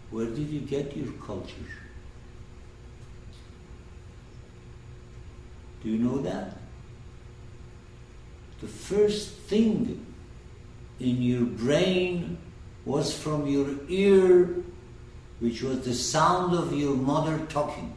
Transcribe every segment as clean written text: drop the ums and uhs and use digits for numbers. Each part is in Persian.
Where did you get your culture? Do you know that? The first thing in your brain was from your ear, which was the sound of your mother talking.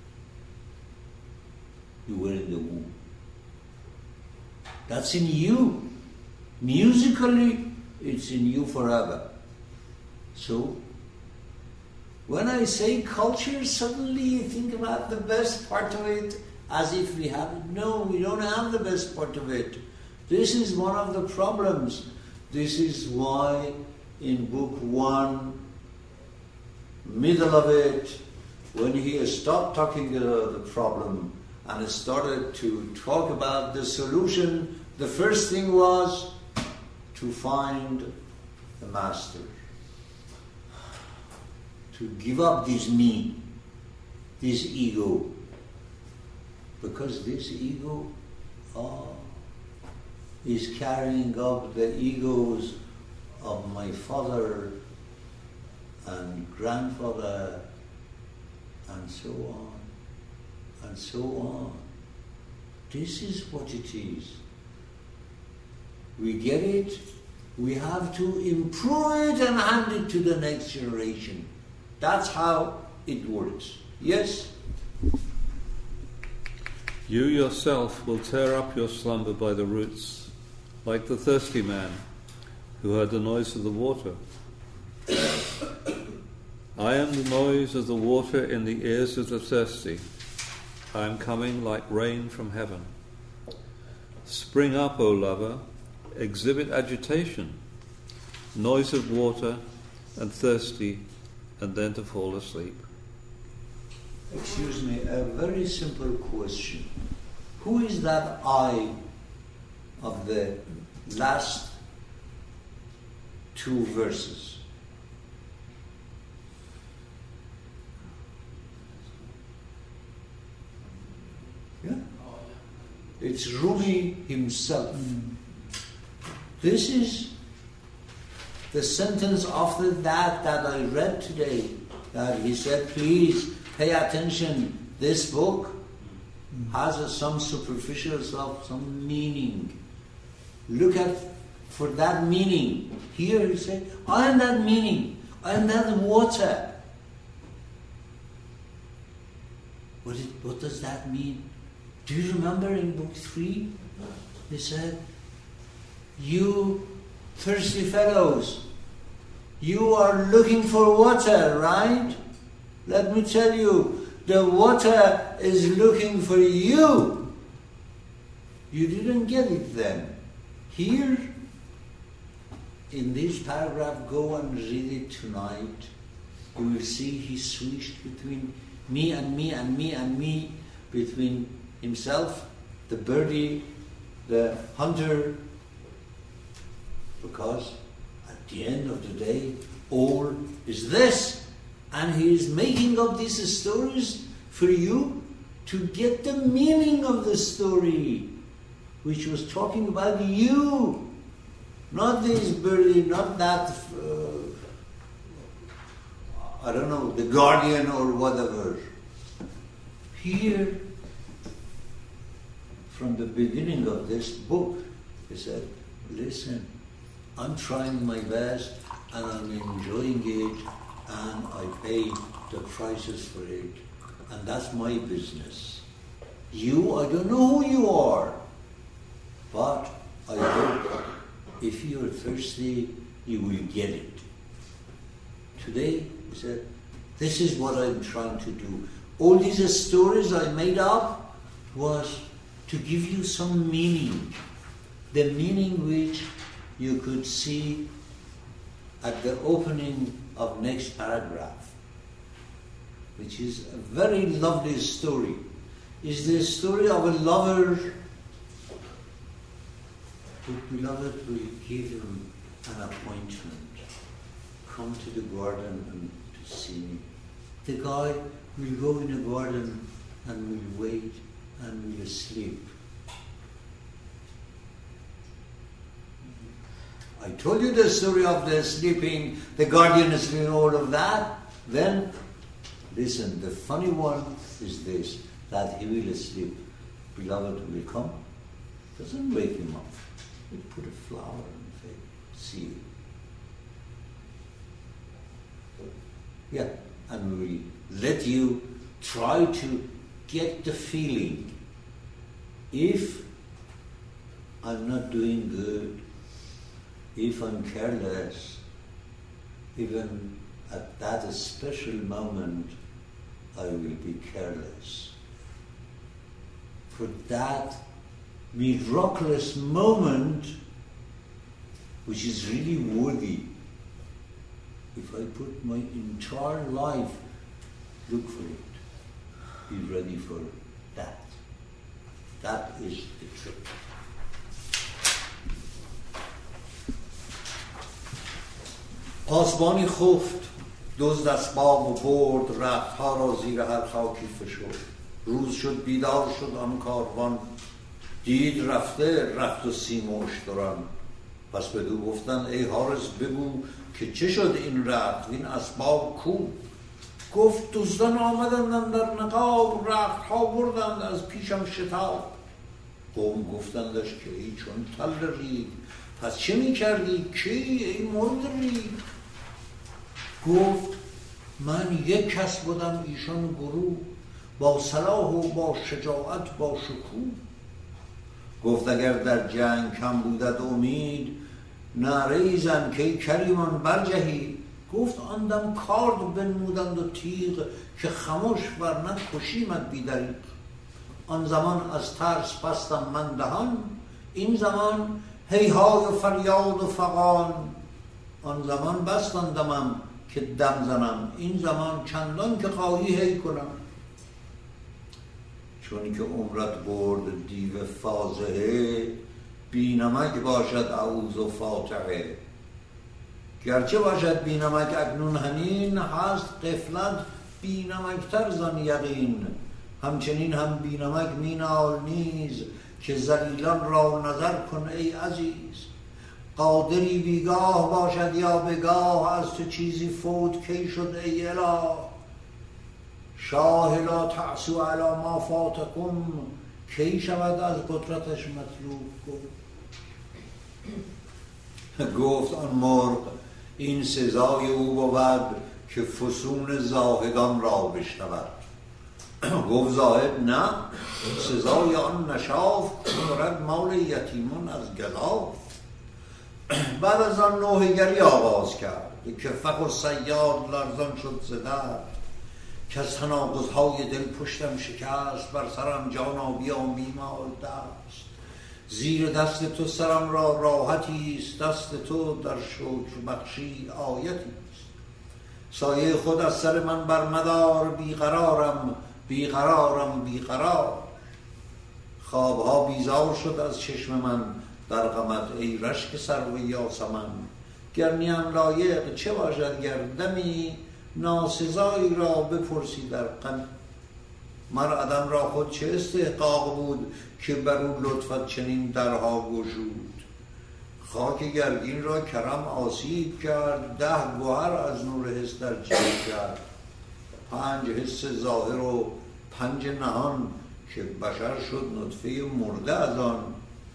You were in the womb. That's in you. Musically, it's in you forever. So, when I say culture, suddenly you think about the best part of it as if we have it. No, we don't have the best part of it. This is one of the problems. This is why in book 1, middle of it, when he stopped talking about the problem and started to talk about the solution, the first thing was to find a master. To give up this me, this ego. Because this ego is carrying up the egos of my father and grandfather and so on and so on. This is what it is. We get it, we have to improve it and hand it to the next generation. That's how it works. Yes? You yourself will tear up your slumber by the roots, like the thirsty man who heard the noise of the water. I am the noise of the water in the ears of the thirsty. I am coming like rain from heaven. Spring up, O lover, exhibit agitation, noise of water and thirsty, and then to fall asleep. Excuse me, a very simple question. Who is that I of the last 2 verses? Yeah? It's Rumi himself. This is the sentence after that I read today, that he said, please pay attention. This book has some superficial stuff, some meaning. Look at for that meaning. Here he said, I am that meaning. I am that water. What does that mean? Do you remember in book 3? He said, you thirsty fellows, you are looking for water, right? Let me tell you, the water is looking for you. You didn't get it then. Here, in this paragraph, go and read it tonight. You will see he switched between me and me and me and me, between himself, the birdie, the hunter, because at the end of the day, all is this. And he is making up these stories for you to get the meaning of the story, which was talking about you, not this birdie, not that, the guardian or whatever. Here, from the beginning of this book, he said, listen, I'm trying my best and I'm enjoying it and I pay the prices for it. And that's my business. You, I don't know who you are, but I hope if you're thirsty, you will get it. Today, he said, this is what I'm trying to do. All these stories I made up was to give you some meaning. The meaning which you could see at the opening of next paragraph, which is a very lovely story. Is the story of a lover whose beloved will give him an appointment. Come to the garden and to see me. The guy will go in the garden and will wait and will sleep. I told you the story of the sleeping, the guardian is doing all of that. Then, listen, the funny one is this, that he will sleep. Beloved will come, doesn't wake him up. We put a flower in the face, see you. Yeah, and we let you try to get the feeling. If I'm not doing good, if I'm careless, even at that special moment, I will be careless. For that miraculous moment, which is really worthy, if I put my entire life, look for it, be ready for that. That is the trick. پاسبانی خفت، دزد اسباب و برد، رختها را زیر هر خاکی فشرد. روز شد بیدار شد آن کاروان، دید رفته رخت و سیم و اشتران. پس بدو گفتن ای حارس بگو که چه شد این رخت و این اسباب کو؟ گفت دزدان آمدند در نقاب، رختها بردند از پیشم شتاب. قوم گفتندش که ای چون تل رید، پس چه می کردی کی ای مرد رید؟ گفت من یک کس بودم ایشان گروه، با صلاح و با شجاعت با شکوه. گفت اگر در جنگ کم بودت امید، نعره زن که ای کریمان برجهید. گفت آن دم کارد بنمودند و تیغ، که خموش ورنه کشیمت بی دریغ. آن زمان از ترس بستم من دهان، این زمان هیهای و فریاد و فغان. آن زمان بستم دمم که دم زنم، این زمان چندان که خواهی هی کنم. چون که عمرت برد دیو فاضحه، بی نمک باشد عوض و فاتحه. گرچه باشد بی نمک اکنون حنین، هست غفلت بی نمکتر زن یقین. همچنین هم بی نمک می نال نیز، که ذلیلان را نظر کن ای عزیز. قادری بیگاه باشد یا بگاه، از تو چیزی فوت کی شد ای اله. شاه لا تعصوا علی ما فاتکم، کی شود از قدرتش مطلوب گفت. گفت آن مرغ این سزای او بود، که فسون زاهدان را بشنود. گفت زاهد نه، سزای آن نشاف، خورد مال یتیمان از گزاف. بعد از آن نوحه‌گری آغاز کرد، که فخ و صیاد لرزان شد ز درد. که از تناقض‌های دل پشتم شکست، بر سرم جانا بیا میمال دست. زیر دست تو سرم را راحتی است، دست تو در شکر بخشی آیتی است. سایه خود از سر من بر مدار، بیقرارم بیقرارم بیقرار. خوابها بیزار شد از چشم من، در غمت ای رشک سرو یاسمن. گر نیم لایق چه باشد گر دمی، ناسزایی را بپرسی در غم. مر عدم را خود چه استحقاق بود، که بر او لطفت چنین درها گشود. خاک گرگین را کرم آسیب کرد، 10 گوهر از نور حس در جیب کرد. 5 حس ظاهر و 5 نهان، که بشر شد نطفه مرده از آن.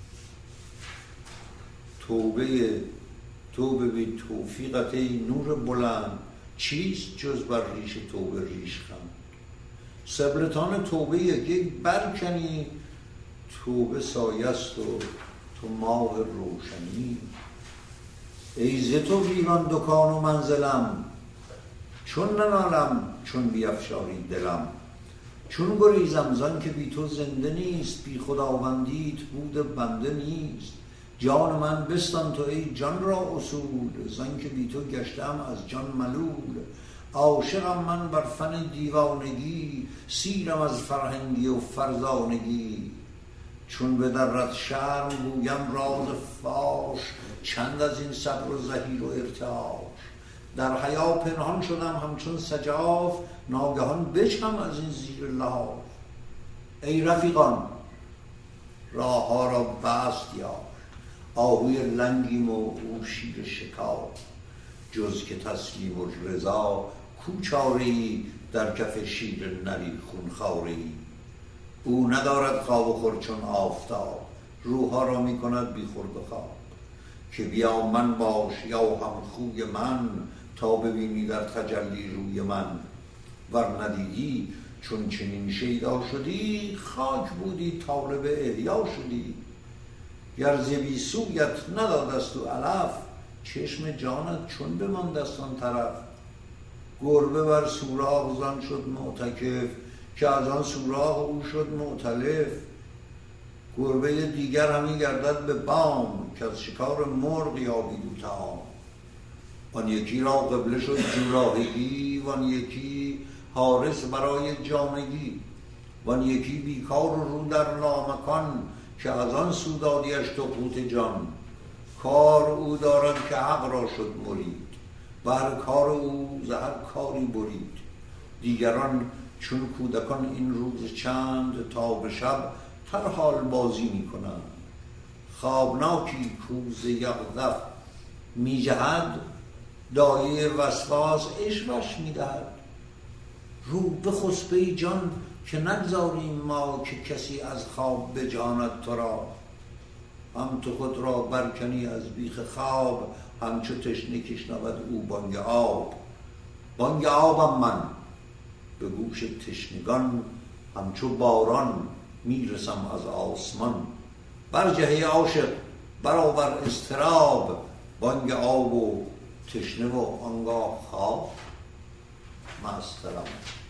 توبه بی توفیقت ای نور بلند، چیست جز بر ریش توبه ریش خند. سبلتان توبه یک برکنی، توبه سایست و تو ماه روشنی. ای ز تو ویران دکان و منزلم، چون ننالم چون بیفشاری دلم. چون گریزم زن که بی تو زنده نیست، بی خداوندیت بود بنده نیست. جان من بستان تو ای جان را اصول، زن که بی تو گشتم از جان ملول. عاشقم من بر فن دیوانگی، سیرم از فرهنگی و فرزانگی. چون به درت شرم گویم راز فاش، چند از این صبر و زحیر و ارتعاش. در حیا پنهان شدم همچون سجاف، ناگهان بچم از این زیر لاف. ای رفیقان راه ها را بست یار، آهوی لنگیم و او شیر شکار. جز که تسلیم و رضا کوچاری در کف شیر نری خونخواری. او ندارد خواب و خور چون آفتاب، روحها را می کند بی خورد و خواب. که بیا من باش یا هم خوی من، تا ببینی در تجلی روی من. ور ندیدی چون چنین شیدا شدی، خاک بودی طالب احیا شدی. گر ز بی سویت ندادست و علف، چشم جانت چون بماندست آن طرف. گربه بر سوراخ زان شد معتکف، که از آن سوراخ او شد معتلف. گربه دیگر همی گردد به بام، که از شکار مرغ یابید او طعام. آن یکی را قبله شد جولاهگی، وان یکی حارس برای جامگی. وان یکی بیکار و رو در لامکان، که از آن سو دادیش تو قوت جان. کار او دارد که حق را شد مرید، و هر کار او ز هر کاری برید. دیگران چون کودکان این روز چند، تا به شب هر حال بازی می کنند. خوابناکی کوز یغدف می جهد، دایه وسواس عشوش می دهد. رو بخسب ای جان که نگذاریم ما، که کسی از خواب بجاند تو را. هم تو خود را برکنی از بیخ خواب، همچو تشنه که شنود او بانگ آب. بانگ آبم من به گوش تشنگان، همچو باران میرسم از آسمان. برجه ای عاشق برآور اضطراب، بانگ آب و تشنه و آنگاه خواب. مع السلامه.